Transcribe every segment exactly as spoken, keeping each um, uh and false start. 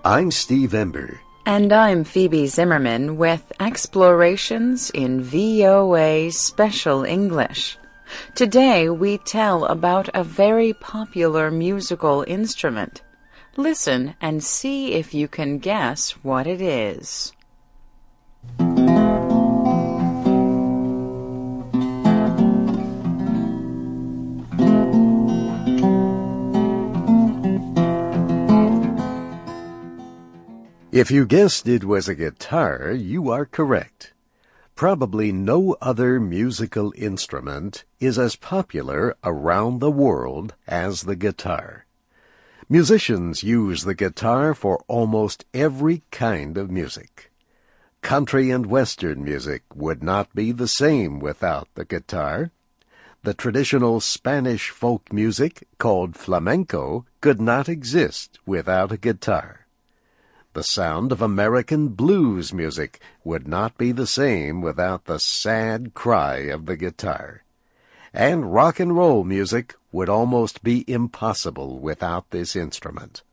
I'm Steve Ember. And I'm Phoebe Zimmerman with Explorations in V O A Special English. Today we tell about a very popular musical instrument. Listen and see if you can guess what it is. If you guessed it was a guitar, you are correct. Probably no other musical instrument is as popular around the world as the guitar. Musicians use the guitar for almost every kind of music. Country and Western music would not be the same without the guitar. The traditional Spanish folk music, called flamenco, could not exist without a guitar. The sound of American blues music would not be the same without the sad cry of the guitar. And rock and roll music would almost be impossible without this instrument.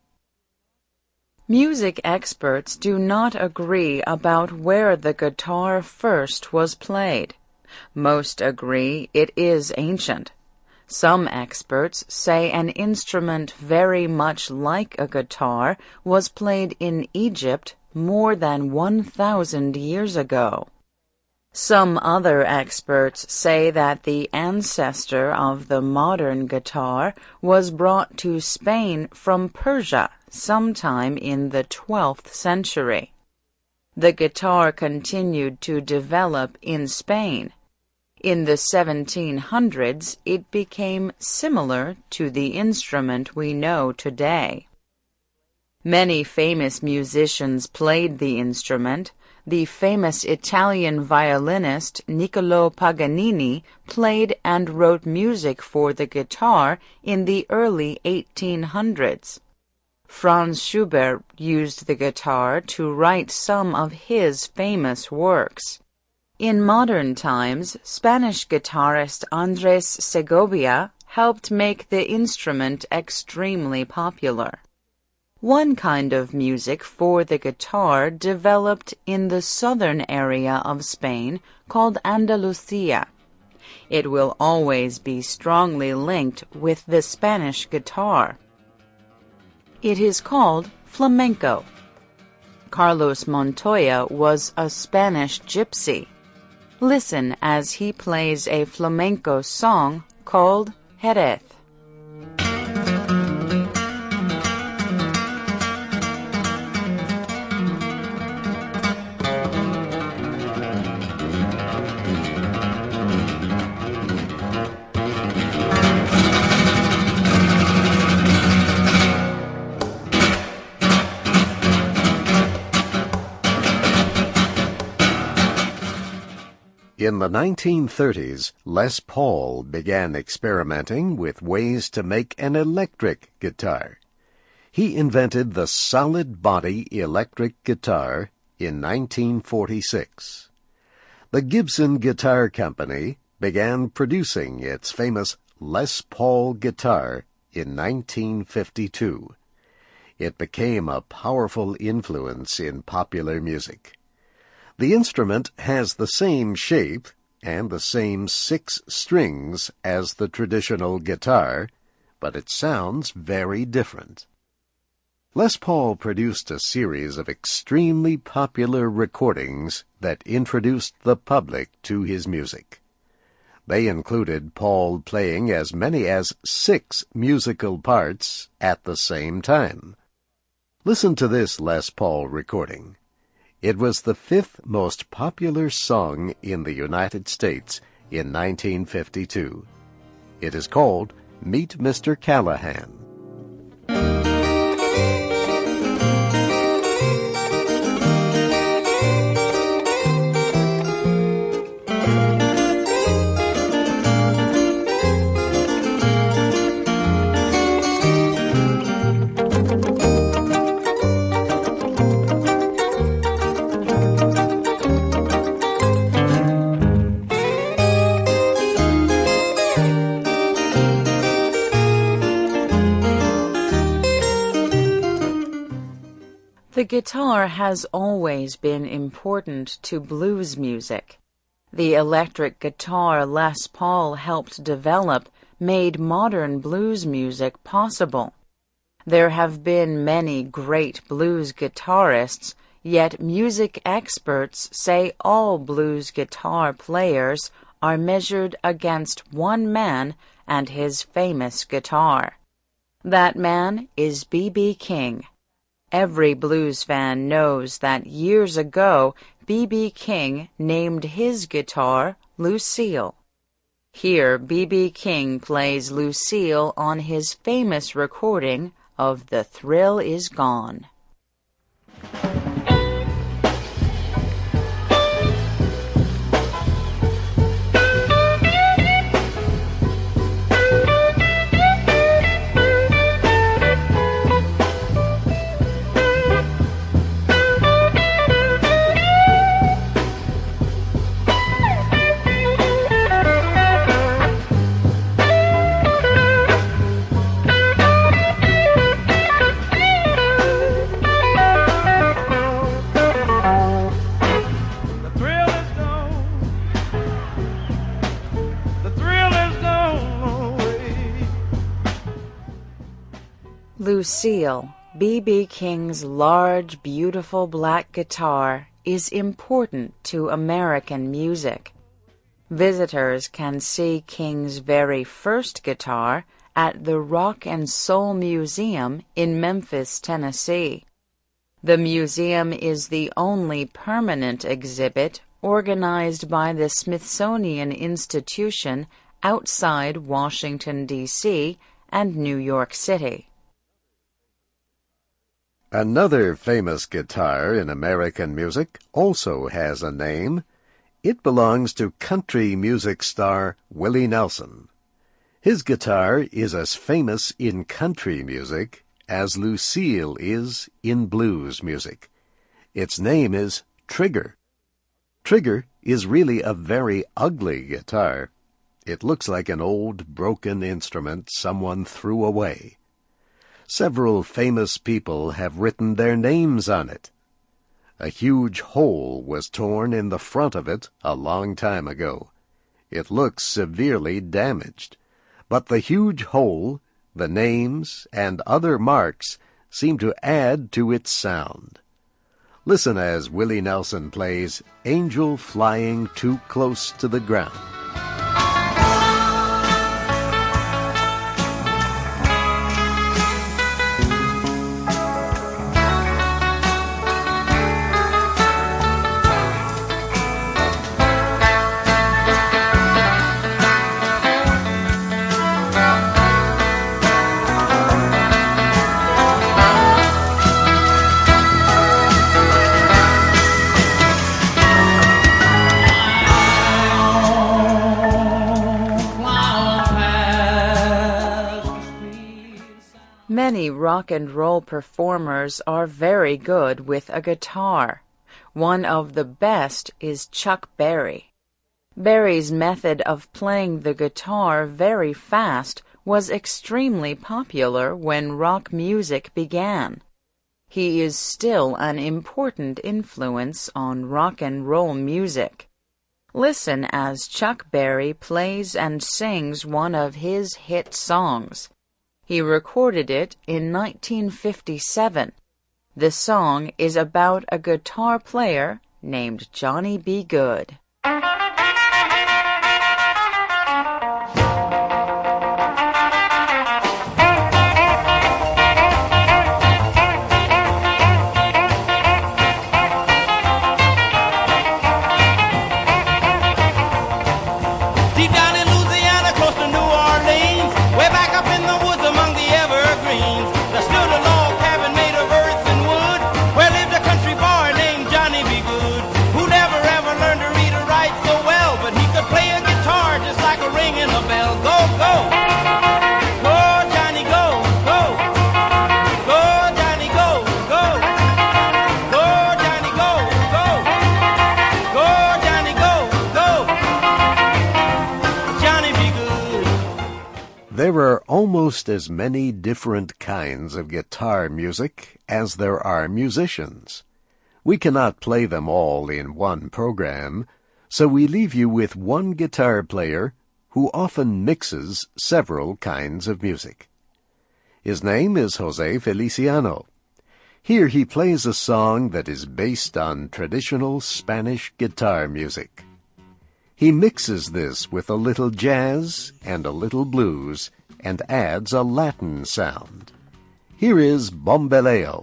Music experts do not agree about where the guitar first was played. Most agree it is ancient. Some experts say an instrument very much like a guitar was played in Egypt more than one thousand years ago. Some other experts say that the ancestor of the modern guitar was brought to Spain from Persia sometime in the twelfth century. The guitar continued to develop in Spain. In the seventeen hundreds, it became similar to the instrument we know today. Many famous musicians played the instrument. The famous Italian violinist Niccolo Paganini played and wrote music for the guitar in the early eighteen hundreds. Franz Schubert used the guitar to write some of his famous works. In modern times, Spanish guitarist Andres Segovia helped make the instrument extremely popular. One kind of music for the guitar developed in the southern area of Spain called Andalusia. It will always be strongly linked with the Spanish guitar. It is called flamenco. Carlos Montoya was a Spanish gypsy. Listen as he plays a flamenco song called Jerez. In the nineteen thirties, Les Paul began experimenting with ways to make an electric guitar. He invented the solid-body electric guitar in nineteen forty-six. The Gibson Guitar Company began producing its famous Les Paul guitar in nineteen fifty-two. It became a powerful influence in popular music. The instrument has the same shape and the same six strings as the traditional guitar, but it sounds very different. Les Paul produced a series of extremely popular recordings that introduced the public to his music. They included Paul playing as many as six musical parts at the same time. Listen to this Les Paul recording. It was the fifth most popular song in the United States in nineteen fifty-two. It is called Meet Mister Callahan. The guitar has always been important to blues music. The electric guitar Les Paul helped develop made modern blues music possible. There have been many great blues guitarists, yet music experts say all blues guitar players are measured against one man and his famous guitar. That man is B B King. Every blues fan knows that years ago B B King named his guitar Lucille. Here B B King plays Lucille on his famous recording of The Thrill Is Gone. Lucille, B B King's large, beautiful black guitar, is important to American music. Visitors can see King's very first guitar at the Rock and Soul Museum in Memphis, Tennessee. The museum is the only permanent exhibit organized by the Smithsonian Institution outside Washington, D C and New York City. Another famous guitar in American music also has a name. It belongs to country music star Willie Nelson. His guitar is as famous in country music as Lucille is in blues music. Its name is Trigger. Trigger is really a very ugly guitar. It looks like an old, broken instrument someone threw away. Several famous people have written their names on it. A huge hole was torn in the front of it a long time ago. It looks severely damaged, but the huge hole, the names, and other marks seem to add to its sound. Listen as Willie Nelson plays Angel Flying Too Close to the Ground. Many rock and roll performers are very good with a guitar. One of the best is Chuck Berry. Berry's method of playing the guitar very fast was extremely popular when rock music began. He is still an important influence on rock and roll music. Listen as Chuck Berry plays and sings one of his hit songs. He recorded it in nineteen fifty-seven. The song is about a guitar player named Johnny B. Good. Where lived a country boy named Johnny B. Good, who never ever learned to read or write, so There are almost as many different kinds of guitar music as there are musicians. We cannot play them all in one program, so we leave you with one guitar player who often mixes several kinds of music. His name is Jose Feliciano. Here he plays a song that is based on traditional Spanish guitar music. He mixes this with a little jazz and a little blues and adds a Latin sound. Here is Bombeleo.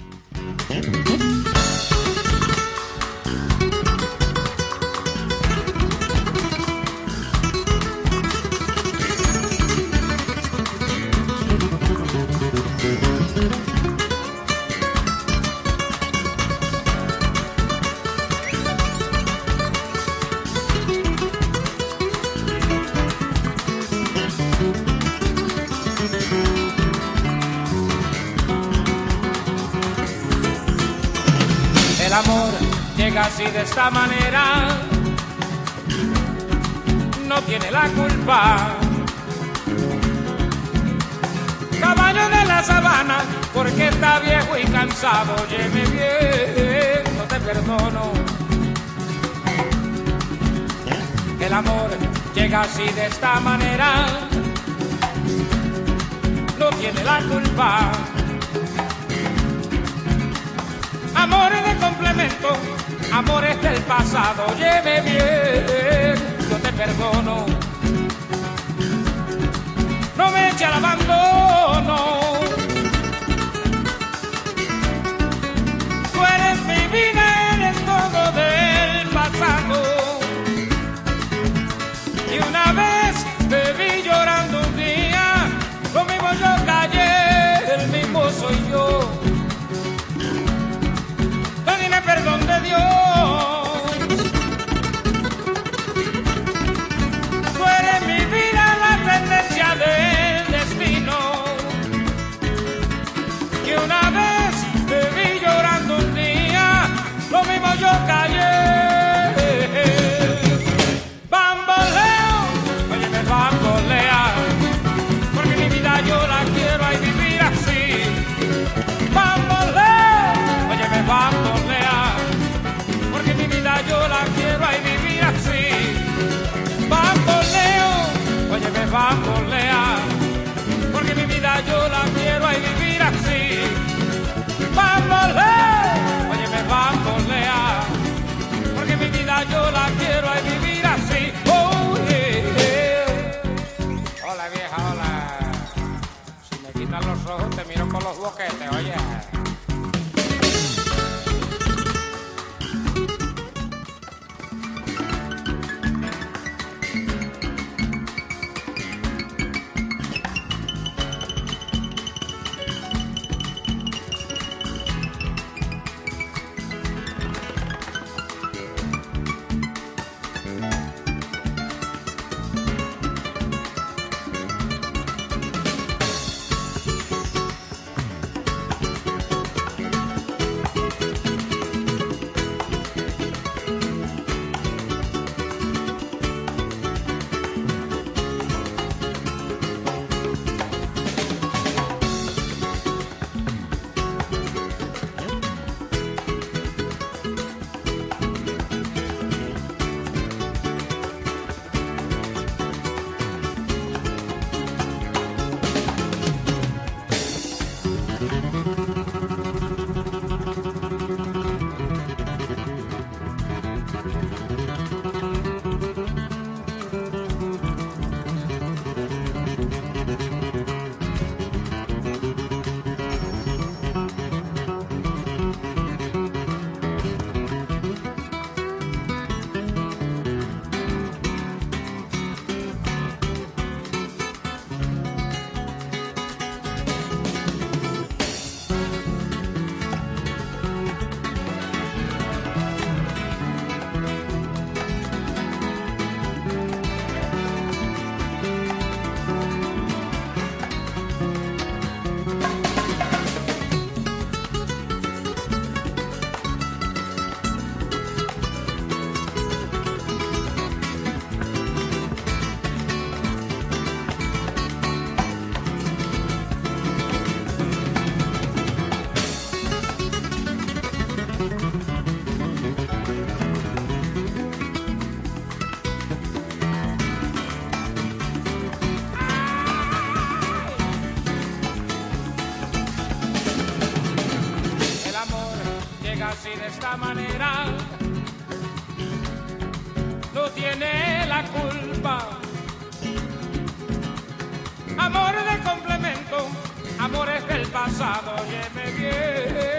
El amor llega así de esta manera, no tiene la culpa. Caballo de la sabana, porque está viejo y cansado, óyeme bien, no te perdono. El amor llega así de esta manera, no tiene la culpa. Amores de complemento, amores del pasado, lleve bien, yo te perdono. No me eche al abandono. Tú eres mi vida, eres todo del pasado. Y una vez te vi llorando un día, lo mismo yo callé, el mismo soy yo. Perdón de Dios, tú eres mi vida, la tendencia del destino. Y una vez te vi llorando un día, lo mismo yo callé. Bamboleo, óyeme bambolea, porque mi vida yo la quiero y vivir así. Bamboleo, óyeme bambolea, pasado, óyeme bien.